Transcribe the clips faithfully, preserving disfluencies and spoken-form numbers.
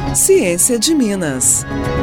Ciência de Minas.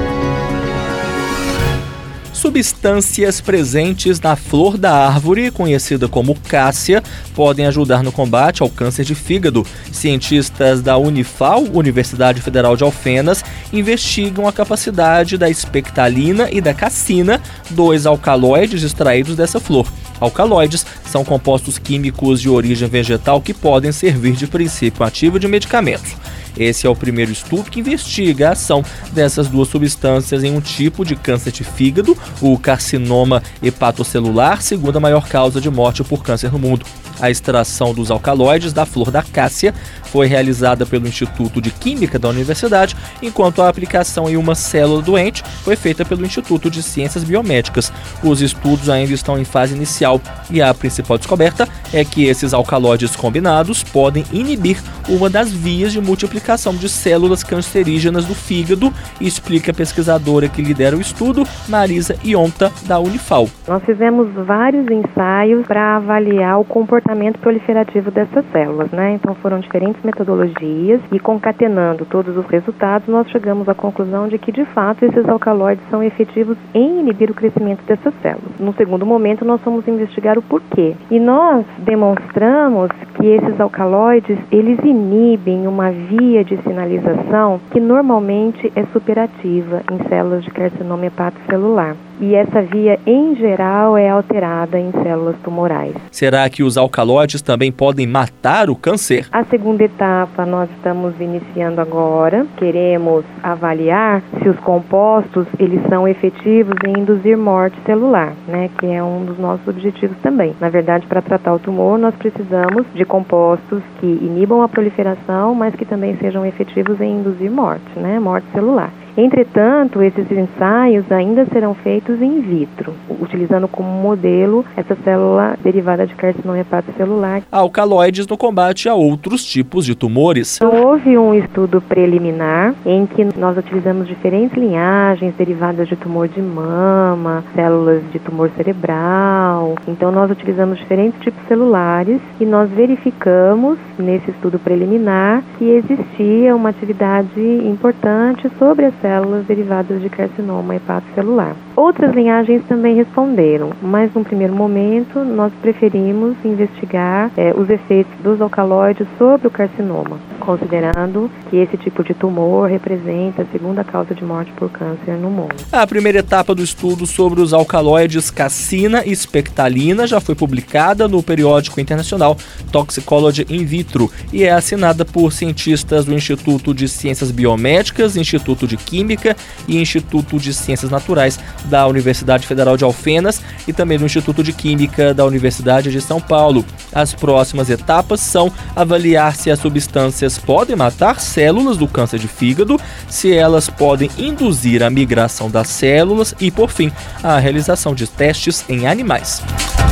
Substâncias presentes na flor da árvore, conhecida como cássia, podem ajudar no combate ao câncer de fígado. Cientistas da Unifal, Universidade Federal de Alfenas, investigam a capacidade da espectalina e da cassina, dois alcaloides extraídos dessa flor. Alcaloides são compostos químicos de origem vegetal que podem servir de princípio ativo de medicamentos. Esse é o primeiro estudo que investiga a ação dessas duas substâncias em um tipo de câncer de fígado, o carcinoma hepatocelular, segunda maior causa de morte por câncer no mundo. A extração dos alcaloides da flor da cássia foi realizada pelo Instituto de Química da Universidade, enquanto a aplicação em uma célula doente foi feita pelo Instituto de Ciências Biomédicas. Os estudos ainda estão em fase inicial e a principal descoberta é que esses alcaloides combinados podem inibir uma das vias de multiplicação de células cancerígenas do fígado, explica a pesquisadora que lidera o estudo, Marisa Ionta, da Unifal. Nós fizemos vários ensaios para avaliar o comportamento proliferativo dessas células, né? Então foram diferentes metodologias e, concatenando todos os resultados, nós chegamos à conclusão de que, de fato, esses alcaloides são efetivos em inibir o crescimento dessas células. No segundo momento, nós fomos investigar o porquê. E nós demonstramos que esses alcaloides, eles inibem uma via de sinalização que normalmente é superativa em células de carcinoma hepatocelular. E essa via, em geral, é alterada em células tumorais. Será que os alcaloides também podem matar o câncer? A segunda etapa nós estamos iniciando agora. Queremos avaliar se os compostos eles são efetivos em induzir morte celular, né, que é um dos nossos objetivos também. Na verdade, para tratar o tumor, nós precisamos de compostos que inibam a proliferação, mas que também sejam efetivos em induzir morte, né, morte celular. Entretanto, esses ensaios ainda serão feitos in vitro, utilizando como modelo essa célula derivada de carcinoma hepatocelular. Alcaloides no combate a outros tipos de tumores. Houve um estudo preliminar em que nós utilizamos diferentes linhagens derivadas de tumor de mama, células de tumor cerebral. Então, nós utilizamos diferentes tipos celulares e nós verificamos nesse estudo preliminar que existia uma atividade importante sobre as células derivadas de carcinoma hepatocelular. Outras linhagens também responderam, mas num primeiro momento nós preferimos investigar é, os efeitos dos alcaloides sobre o carcinoma, considerando que esse tipo de tumor representa a segunda causa de morte por câncer no mundo. A primeira etapa do estudo sobre os alcaloides cassina e espectalina já foi publicada no periódico internacional Toxicology in Vitro e é assinada por cientistas do Instituto de Ciências Biomédicas, Instituto de Química e Instituto de Ciências Naturais da Universidade Federal de Alfenas e também do Instituto de Química da Universidade de São Paulo. As próximas etapas são avaliar se as substâncias podem matar células do câncer de fígado, se elas podem induzir a migração das células e, por fim, a realização de testes em animais.